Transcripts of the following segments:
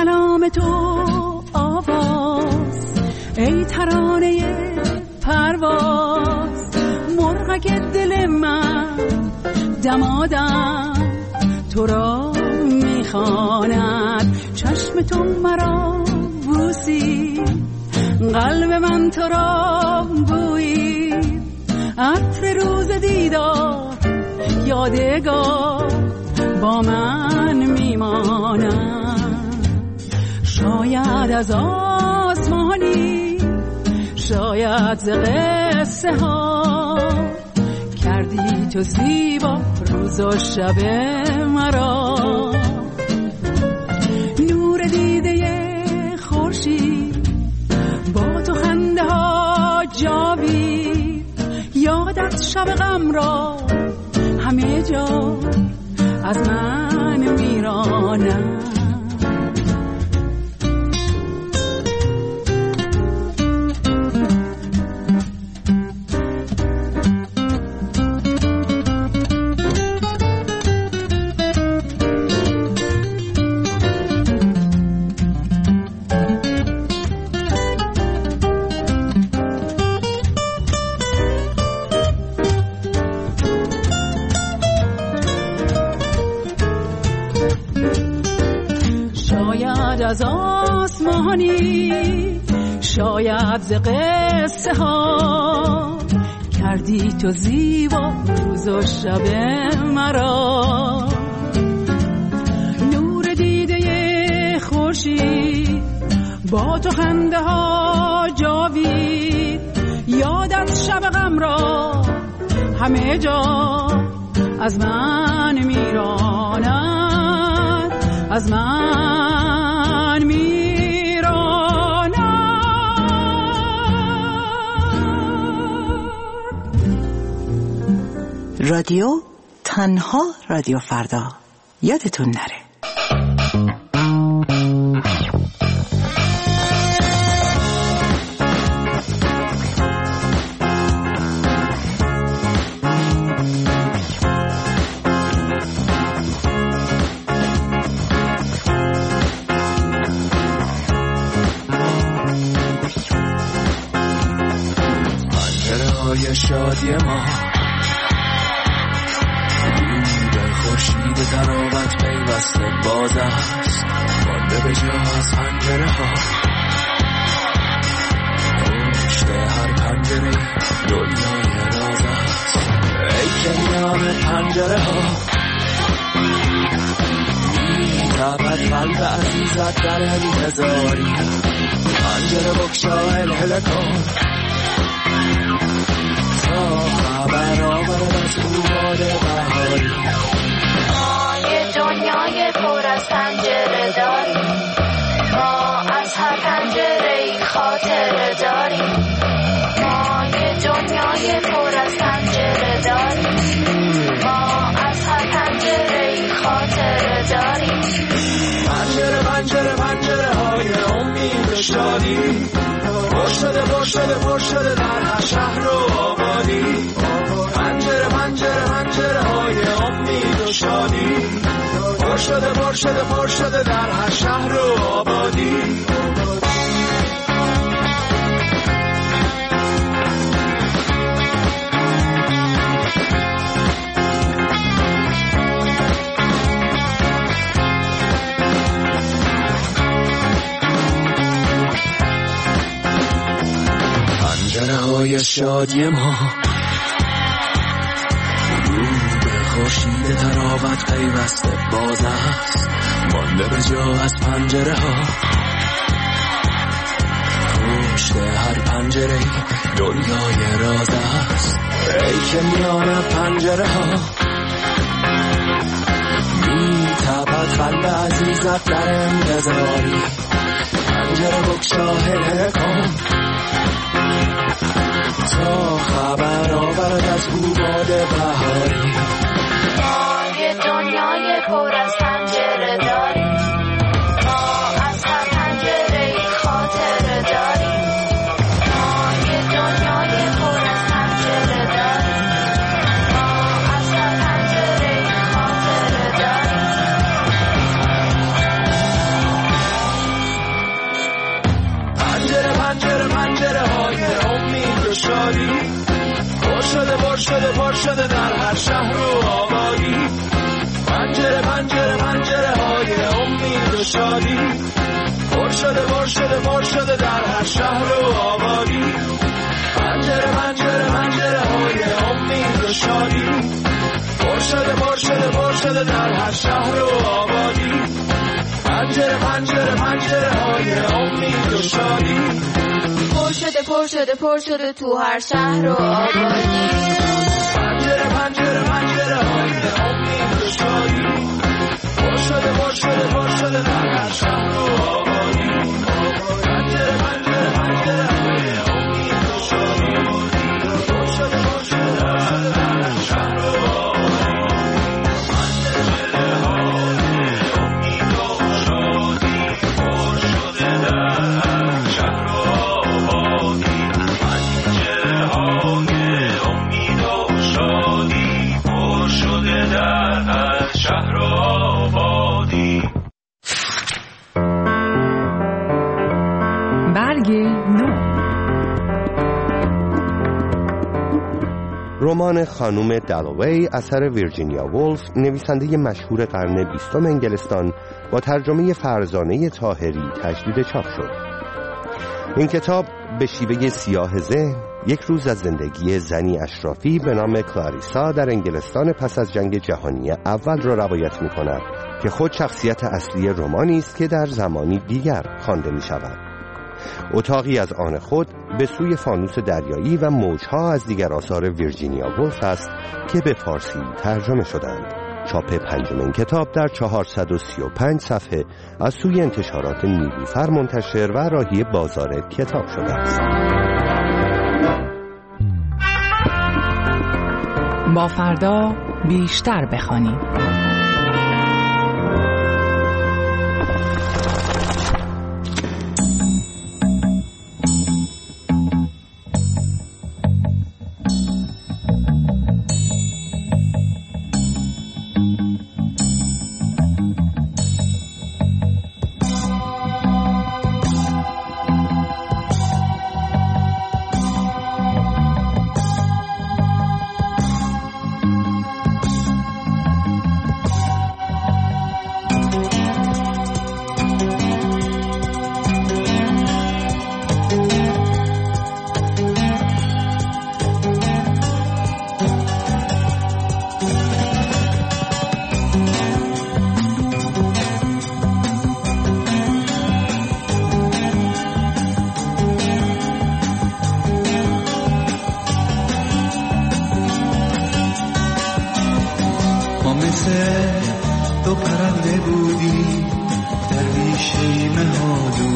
کلام تو آواز، ای ترانه پرواز، مرغک دل من دمادم تو را میخواند. چشم تو مرا بوسی، قلب من تو را بویی، عطر روز دیدار یادگار با من میماند. شاید از آسمانی، شاید ز قصه ها، کردی تو زیبا روز و شب مرا. نور دیده خورشید، با تو خنده ها جاوید، یادت شب غم را همه جا از من میرانم. از آسمانی، شاید ز قصه ها، کردی تو زیبا روز و شب مرا. نور دیده خورشید، با تو خنده ها جاوید، یادت شب غم را همه جا از من میراند، از من میراند. رادیو تنها رادیو فردا، یادتون نره. شادی ما به خورشید تراوت پیوسته باز است، مانده به جا از پنجره ها. پشت هر پنجره دنیای راز است، ای که میان پنجره ها میتابد قلب عزیزت در انتظاری. پنجره بگشا الهله کن تا خبر آورد از باد بهاری. ما یه دنیای پر از پنجره داریم، ما از هر پنجره‌ای خاطره داریم. ما یه دنیای پر از پنجره داریم، ما از هر پنجره‌ای خاطره داریم. پنجره پنجره پنجره های امید و شادی، پر شده پر شده پر شده در هر شهر و آبادی. پنجره پنجره پنجره های امید و شادی، پر شده پر شده پر شده در هر شهر و آبادی. پنجره های شادی ما رو به خورشید تراوت پیوسته باز است، مانده به جا از پنجره ها. پشت هر پنجره دنیای راز است، ای که میان پنجره ها میتابد قلب عزیزت در انتظاری. پنجره بگشا هله کن تا خبر آورد از باد بهاری. ما یه دنیای پر از پنجره داریم، ما از هر پنجره‌ای خاطره داریم. ما یه دنیای پر از پنجره داریم، ما از هر پنجره‌ای خاطره داریم. پر شده در هر شهر و آبادی. پنجره پنجره پنجره های امید و شادی، پر شده پر شده پر شده در هر شهر و آبادی. پنجره پنجره پنجره های امید و شادی، پر شده پر شده پر شده در هر شهر و آبادی. پنجره پنجره پنجره های امید و شادی، پر شده پر شده پر شده تو هر شهر و آبادی. پنجره پنجره پنجره های امید و شادی، پر شده پر شده پر شده در هر شهر و آبادی. پنجره پنجره پنجره های امید و شادی، پر شده پر شده پر شده در هر شهر و آبادی. پنجره های امید و شادی، پر شده در هر شهر و آبادی. پنجره های امید و شادی، پر شده در هر شهر و آبادی. برگ نو. رمان خانم دالوی اثر ویرجینیا وولف، نویسنده مشهور قرن 20 انگلستان، با ترجمه فرزانه طاهری تجدید چاپ شد. این کتاب به شیوه سیاه ذهن یک روز از زندگی زنی اشرافی به نام کلاریسا در انگلستان پس از جنگ جهانی اول را روایت می کند که خود شخصیت اصلی رمانی است که در زمانی دیگر خوانده می شود. اتاقی از آن خود به سوی فانوس دریایی و موجها از دیگر آثار ویرجینیا وولف است که به فارسی ترجمه شدند. چاپ پنجم این کتاب در 435 صفحه از سوی انتشارات نیلوفر منتشر و راهی بازار کتاب شده است. با فردا بیشتر بخوانیم. تو پرنده بودی در بیشه مهادو،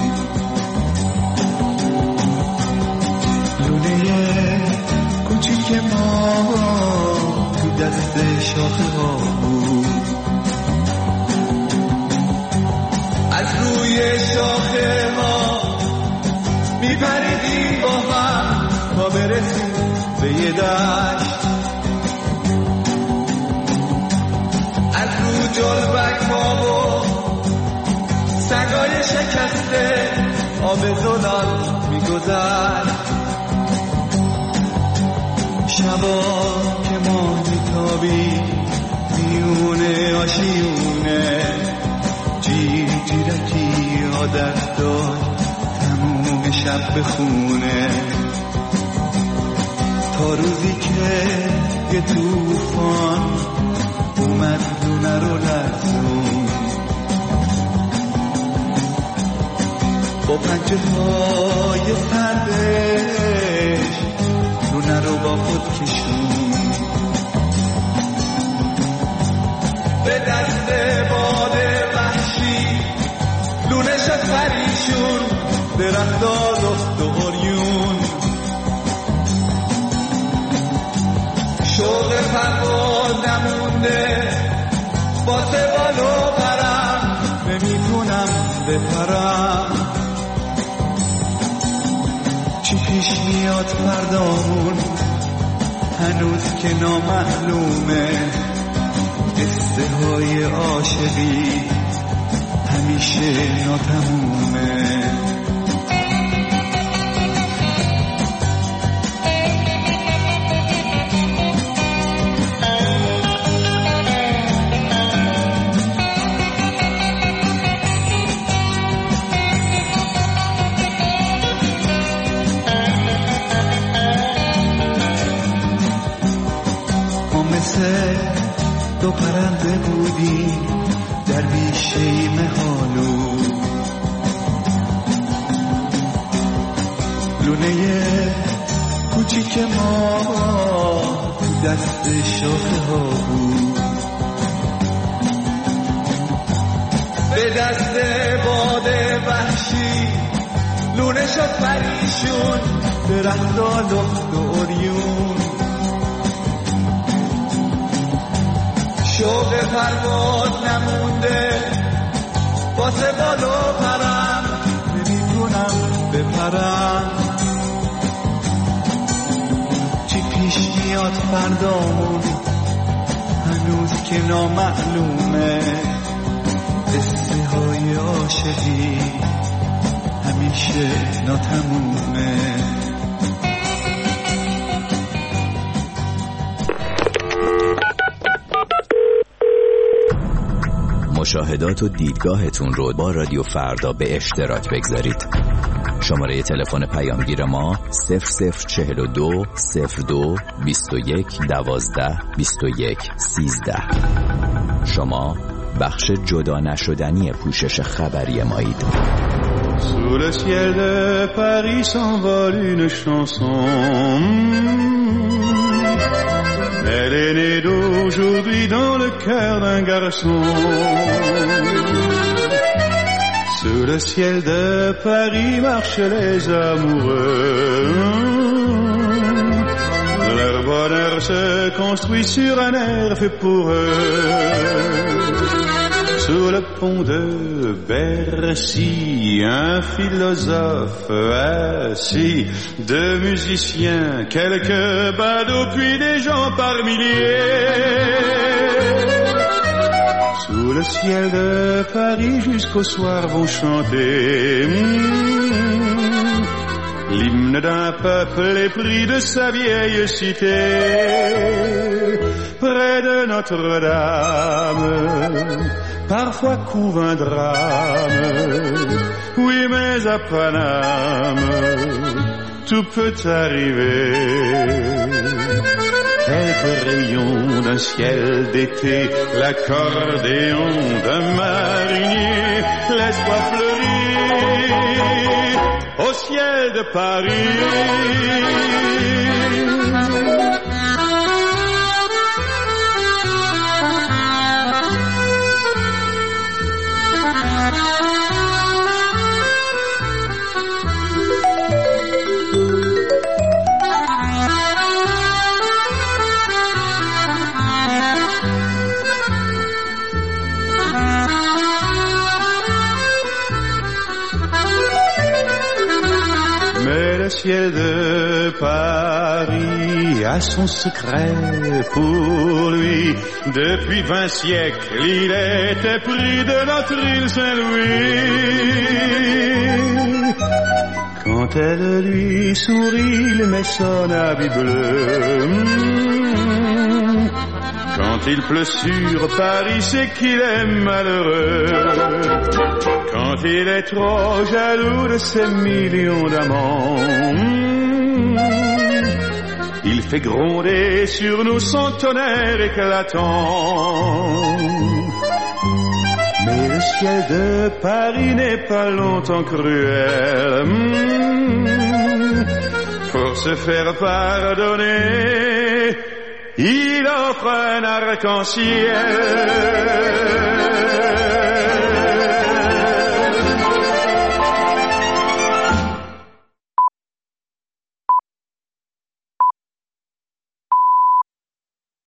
لونه کوچیک ما تو دست شاخه ها بود. از روی شاخه ها میپریدیم با هم تا برسیم به یه دشت. از رو جلبک ها و سگای شکسته آب زلال میگذشت. شبا که ماه میتابی میونه آشیونه، جیرکی عادت داشت تموم شب بخونه، تا روزی که یه توفان اومد لونه رو لرزون، با پنجه های سردش لونه رو با خود کشون. به دست باد وحشی لونه شد پریشون، درختا رفت و قریون. شوق پرواز نمونده واسه بالو برم، نمیتونم بپرم. چی پیش میاد فردامون هنوز که نامعلومه، قصه های عاشقی همیشه ناتمومه. مثل دو پرنده بودیم در بیشه مهالو، لونه کوچیک ما دست شاخه ها بود، به دست باد وحشی لونه شد پریشون، درختا لخت و اوریون، شوق پرواز نمونده واسه بالا پرم، نمیتونم بپرم، چی پیش میاد فردامون هنوز که نامعلومه، قصه های عاشقی همیشه ناتمومه. مشاهدات و دیدگاهتون رو با رادیو فردا به اشتراک بگذارید. شماره تلفن پیامگیر ما 0042 02 21 12 21 13. شما بخش جدا نشدنی پوشش خبری مایید. Sous le ciel de Paris s'envole une chanson. Elle est née d'aujourd'hui dans le cœur d'un garçon. Sous le ciel de Paris marchent les amoureux. Leur bonheur se construit sur un air fait pour eux. Sous le pont de Bercy, un philosophe assis, deux musiciens, quelques badauds, puis des gens par milliers. Sous le ciel de Paris, jusqu'au soir vont chanter l'hymne d'un peuple épris de sa vieille cité. Près de Notre-Dame, parfois couve un drame, oui mais à Paname, tout peut arriver. Quelques rayons d'un ciel d'été, l'accordéon d'un marinier, l'espoir fleurit au ciel de Paris. Le ciel de Paris a son secret pour lui. Depuis 20 siècles, il était pris de notre île Saint-Louis. Quand elle lui sourit, il met son habit bleu. Quand il pleut sur Paris, c'est qu'il est malheureux. Quand il est trop jaloux de ses millions d'amants, il fait gronder sur nous son tonnerre éclatant. Mais le ciel de Paris n'est pas longtemps cruel. Pour se faire pardonner, il offre un arc-en-ciel.